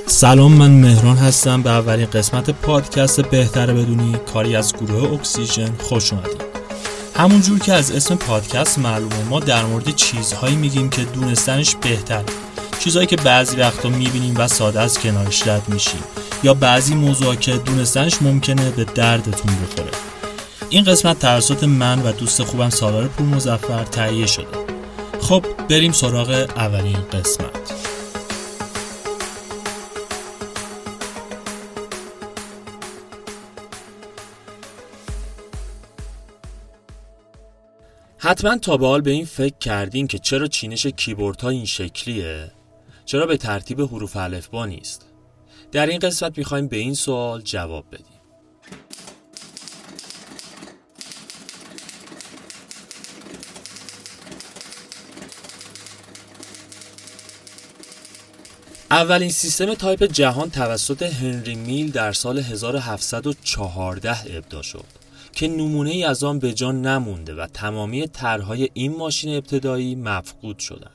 سلام، من مهران هستم. به اولین قسمت پادکست بهتره بدونی کاری از گروه اکسیژن خوش اومدید. همون جور که از اسم پادکست معلومه، ما در مورد چیزهایی میگیم که دونستنش بهتره، چیزهایی که بعضی وقتا میبینیم و ساده از کنارش رد میشیم، یا بعضی موضوعا که دونستنش ممکنه به دردتون بخوره. این قسمت توسط من و دوست خوبم سالار پورمظفر تهیه شده. خب بریم سراغ اولین قسمت. حتما تا به حال به این فکر کردین که چرا چینش کیبوردها این شکلیه؟ چرا به ترتیب حروف الفبا نیست؟ در این قسمت میخوایم به این سوال جواب بدیم. اولین سیستم تایپ جهان توسط هنری میل در سال 1714 ابداع شد که نمونه‌ای از آن به جا نمونده و تمامی طرح‌های این ماشین ابتدایی مفقود شدند.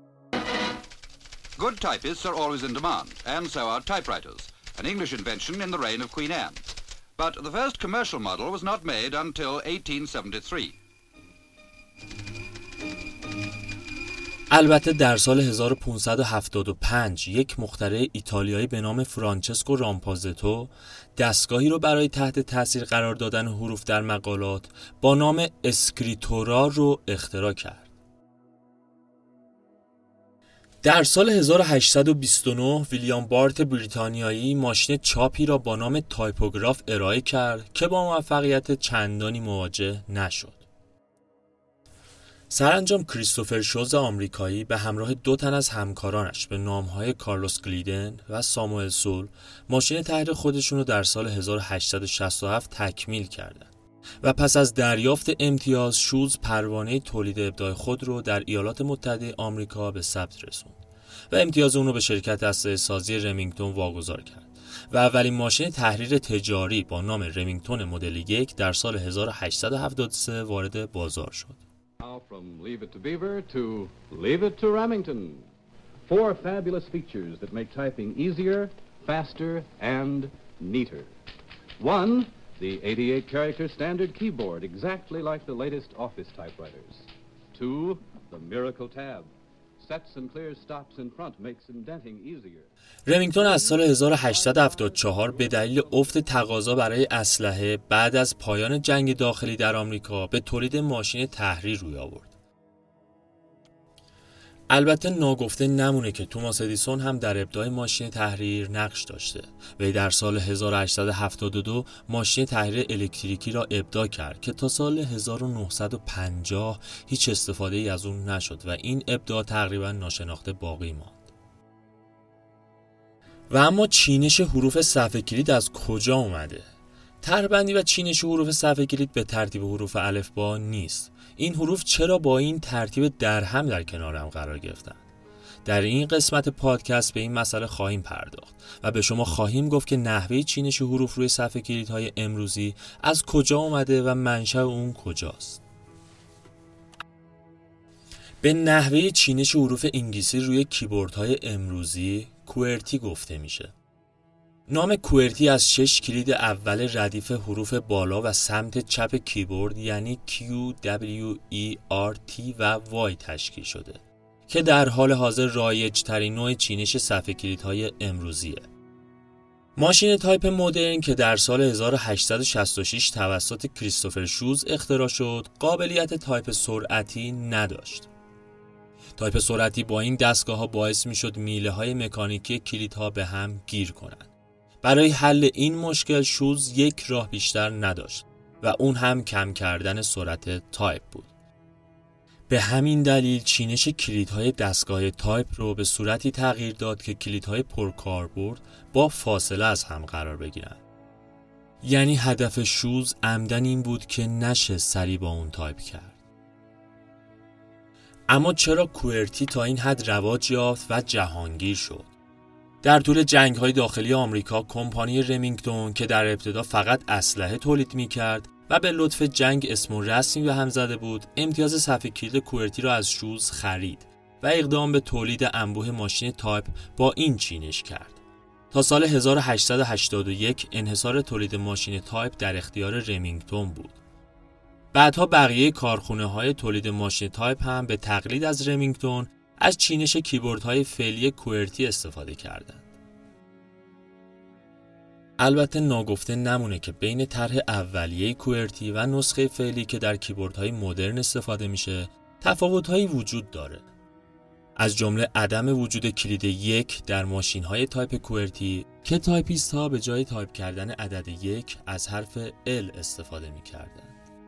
Good typists are always in demand, and so are typewriters, an English invention in the reign of Queen Anne. But the first commercial model was not made until 1873. البته در سال 1575 یک مخترع ایتالیایی به نام فرانچسکو رامپازتو دستگاهی رو برای تحت تاثیر قرار دادن حروف در مقالات با نام اسکریتورا رو اختراع کرد. در سال 1829 ویلیام بارت بریتانیایی ماشین چاپی را با نام تایپوگراف ارائه کرد که با موفقیت چندانی مواجه نشد. سرانجام کریستوفر شوز آمریکایی به همراه 2 تن از همکارانش به نامهای کارلوس گلیدن و ساموئل سول ماشین تحریر خودشون رو در سال 1867 تکمیل کردند و پس از دریافت امتیاز شوز پروانه تولید ابداع خود رو در ایالات متحده آمریکا به ثبت رسوند و امتیاز اون رو به شرکت اسلحه سازی رمینگتون واگذار کرد و اولین ماشین تحریر تجاری با نام رمینگتون مدل 1 در سال 1873 وارد بازار شد. From Leave It to Beaver to Leave It to Remington. 4 fabulous features that make typing easier, faster, and neater. 1. The 88-character standard keyboard, exactly like the latest office typewriters. 2. The Miracle Tab. Sets and clears stops in front makes indenting easier. رمینگتون از سال 1874 به دلیل افت تقاضا برای اسلحه بعد از پایان جنگ داخلی در آمریکا به تولید ماشین تحریر روی آورد. البته ناگفته نمونه که توماس ادیسون هم در ابداع ماشین تحریر نقش داشته. وی در سال 1872 ماشین تحریر الکتریکی را ابداع کرد که تا سال 1950 هیچ استفاده ای از اون نشد و این ابداع تقریبا ناشناخته باقی ماند. و اما چینش حروف صفحه کلید از کجا اومده؟ طرح‌بندی و چینش حروف صفحه کلید به ترتیب حروف الفبا نیست. این حروف چرا با این ترتیب درهم در کنار هم قرار گرفتن؟ در این قسمت پادکست به این مسئله خواهیم پرداخت و به شما خواهیم گفت که نحوه چینش حروف روی صفحه کلیدهای امروزی از کجا اومده و منشأ اون کجاست. به نحوه چینش حروف انگلیسی روی کیبوردهای امروزی کوئرتی گفته میشه. نام کوئرتی از 6 کلید اول ردیف حروف بالا و سمت چپ کیبورد یعنی Q, W, E, R, T و Y تشکیل شده که در حال حاضر رایج ترین نوع چینش صفحه کلیدهای امروزیه. ماشین تایپ مدرن که در سال 1866 توسط کریستوفر شوز اختراع شد قابلیت تایپ سرعتی نداشت. تایپ سرعتی با این دستگاه‌ها باعث می‌شد میله‌های مکانیکی کلیدها به هم گیر کنند. برای حل این مشکل شوز یک راه بیشتر نداشت و اون هم کم کردن سرعت تایپ بود. به همین دلیل چینش کلیدهای دستگاه تایپ رو به صورتی تغییر داد که کلیدهای پرکاربرد با فاصله از هم قرار بگیرن. یعنی هدف شوز عمدن این بود که نشه سریع با اون تایپ کرد. اما چرا کوئرتی تا این حد رواج یافت و جهانگیر شد؟ در طول جنگ‌های داخلی آمریکا کمپانی رمینگتون که در ابتدا فقط اسلحه تولید می‌کرد و به لطف جنگ اسم و رسمی به هم زده بود، امتیاز صفحه کلید کوئرتی را از شوز خرید و اقدام به تولید انبوه ماشین تایپ با این چینش کرد. تا سال 1881 انحصار تولید ماشین تایپ در اختیار رمینگتون بود. بعدها بقیه کارخونه‌های تولید ماشین تایپ هم به تقلید از رمینگتون از چینش کیبوردهای فعلی کوئرتی استفاده کردند. البته ناگفته نمونه که بین طرح اولیه کوئرتی و نسخه فعلی که در کیبوردهای مدرن استفاده میشه تفاوت‌هایی وجود داره. از جمله عدم وجود کلید 1 در ماشین‌های تایپ کوئرتی که تایپیست‌ها به جای تایپ کردن عدد 1 از حرف L استفاده می‌کردند.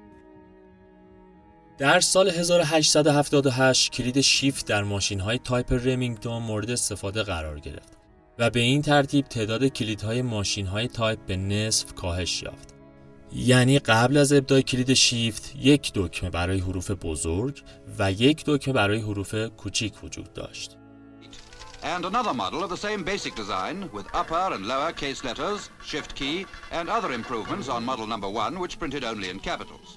در سال 1878 کلید شیفت در ماشین‌های تایپ رمینگتون مورد استفاده قرار گرفت و به این ترتیب تعداد کلیدهای ماشین‌های تایپ به نصف کاهش یافت. یعنی قبل از ابداع کلید شیفت یک دکمه برای حروف بزرگ و یک دکمه برای حروف کوچیک وجود داشت. And another model of the same basic design with upper and lower case letters, shift key and other improvements on model number 1 which printed only in capitals.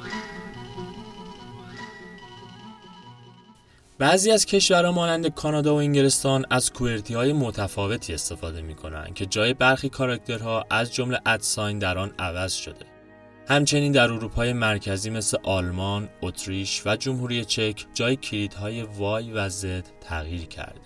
بعضی از کشورها مانند کانادا و انگلستان از کوئرتی‌های متفاوتی استفاده می‌کنند که جای برخی کاراکترها از جمله ادساین در آن عوض شده. همچنین در اروپای مرکزی مثل آلمان، اتریش و جمهوری چک جای کلیدهای Y و Z تغییر کرده.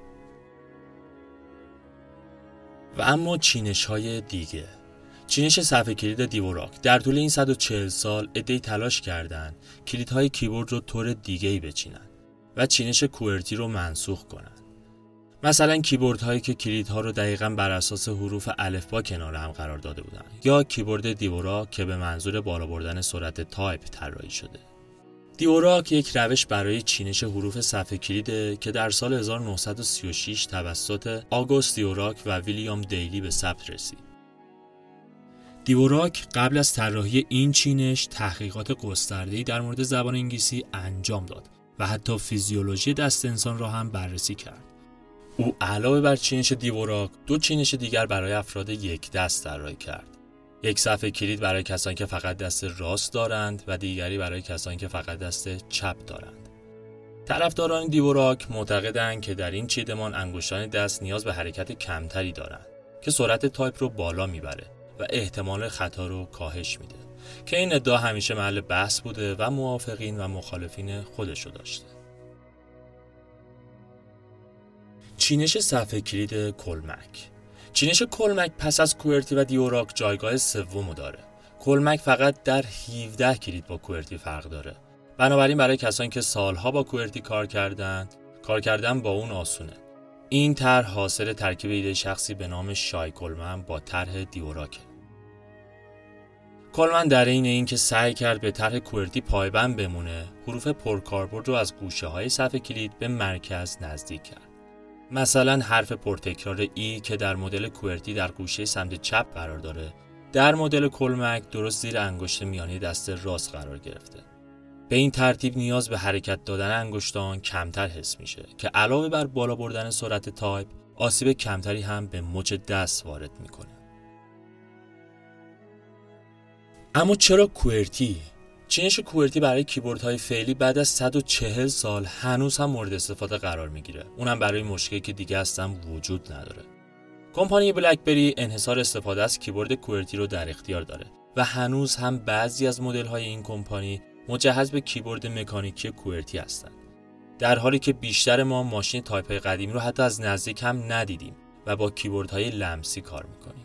و اما چینش‌های دیگه. چینش صفحه کلید دیوراک. در طول این 140 سال عده‌ای تلاش کردند کلیدهای کیبورد رو طور دیگه‌ای بچینن و چینش کوئرتی رو منسوخ کنن. مثلا کیبوردهایی که کلیدها رو دقیقاً بر اساس حروف الفبا کنار هم قرار داده بودن یا کیبورد دیوراک که به منظور بالا بردن سرعت تایپ طراحی شده. دیوراک یک روش برای چینش حروف صفحه کلیده که در سال 1936 توسط آگوست دیوراک و ویلیام دیلی به ثبت رسید. دیوراک قبل از طراحی این چینش تحقیقات گسترده‌ای در مورد زبان انگلیسی انجام داد و حتی فیزیولوژی دست انسان را هم بررسی کرد. او علاوه بر چینش دیوراک، دو چینش دیگر برای افراد یک دست طراحی کرد. یک صفحه کلید برای کسانی که فقط دست راست دارند و دیگری برای کسانی که فقط دست چپ دارند. طرفداران دیوراک معتقدند که در این چیدمان انگشتان دست نیاز به حرکت کمتری دارند که سرعت تایپ رو بالا میبره و احتمال خطا رو کاهش میده. که این ادعا همیشه محل بحث بوده و موافقین و مخالفین خودشو داشته. چینش صفحه کلید کلمک. چینش کلمک پس از کوئرتی و دیوراک جایگاه سومو داره. کلمک فقط در 17 کلید با کوئرتی فرق داره. بنابراین برای کسانی که سالها با کوئرتی کار کردن با اون آسونه. این طرح حاصل ترکیب ایده شخصی به نام شای کولمن با طرح دیوراکه. کولمن در این که سعی کرد به طرح کوئرتی پایبند بمونه، حروف پرکاربرد رو از گوشه‌های صفحه کلید به مرکز نزدیک کرد. مثلا حرف پرتکرار ای که در مدل کوئرتی در گوشه سمت چپ قرار داره، در مدل کلمک درست زیر انگشت میانی دست راست قرار گرفته. به این ترتیب نیاز به حرکت دادن انگشتان کمتر حس میشه که علاوه بر بالا بردن سرعت تایپ، آسیب کمتری هم به مچ دست وارد میکنه. اما چرا کوئرتی؟ چینش کوئرتی برای کیبوردهای فعلی بعد از 140 سال هنوز هم مورد استفاده قرار میگیره. اونم برای مشکلی که دیگه اصلا وجود نداره. کمپانی بلکبری انحصار استفاده از کیبورد کوئرتی رو در اختیار داره و هنوز هم بعضی از مدل‌های این کمپانی مجهز به کیبورد مکانیکی کوئرتی هستند. در حالی که بیشتر ما ماشین تایپ‌های قدیمی رو حتی از نزدیک هم ندیدیم و با کیبوردهای لمسی کار می‌کنیم.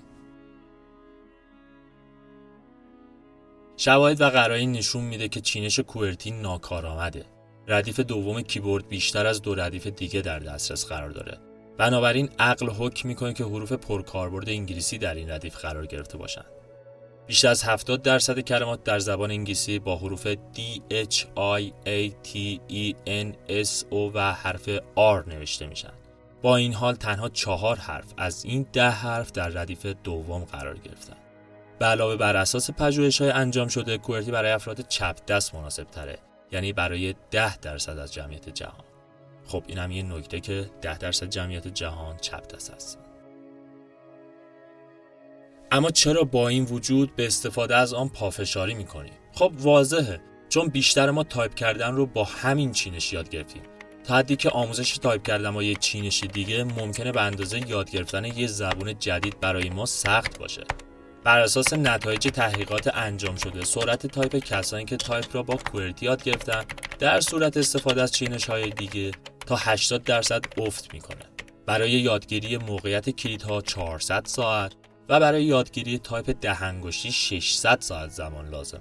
شواهد و قرائن نشون میده که چینش کوئرتی ناکارآمده. ردیف دوم کیبورد بیشتر از دو ردیف دیگه در دسترس قرار داره. بنابراین عقل حکم میکنه که حروف پرکاربرد انگلیسی در این ردیف قرار گرفته باشند. بیشتر از 70% کلمات در زبان انگلیسی با حروف D, H, I, A, T, E, N, S, O و حرف R نوشته میشن. با این حال تنها 4 حرف از این 10 حرف در ردیف دوم قرار گرفتن. به علاوه بر اساس پژوهش‌های انجام شده، کوئرتی برای افراد چپ دست مناسب تره، یعنی برای 10% از جمعیت جهان. خب این هم یه نکته که 10% جمعیت جهان چپ دست هست. اما چرا با این وجود به استفاده از آن پافشاری میکنیم؟ خب واضحه، چون بیشتر ما تایپ کردن رو با همین چینش یاد گرفتیم. تا حدی که آموزش تایپ کردن با یه چینش دیگه ممکنه به اندازه یاد گرفتن یه زبون جدید برای ما سخت باشه. بر اساس نتایج تحقیقات انجام شده، سرعت تایپ کسانی که تایپ را با کوئرتی یاد گرفتن در صورت استفاده از چینش‌های دیگه تا 80% افت میکنه. برای یادگیری موقعیت کلیدها 400 ساعت و برای یادگیری تایپ 10 انگشتی 600 ساعت زمان لازمه.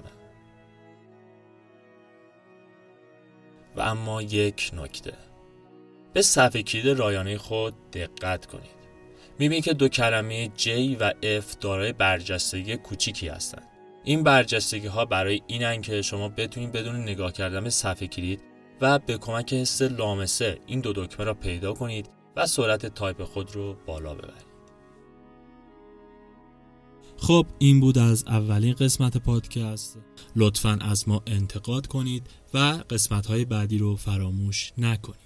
و اما یک نکته، به صفحه کلید رایانه خود دقت کنید. می‌بینید که دو کلمه J و F دارای برجستگی کوچیکی هستند. این برجستگی ها برای اینن که شما بتونید بدون نگاه کردن به صفحه کلید و به کمک حس لامسه این دو دکمه را پیدا کنید و سرعت تایپ خود رو بالا ببرید. خب این بود از اولین قسمت پادکست. لطفاً از ما انتقاد کنید و قسمت‌های بعدی رو فراموش نکنید.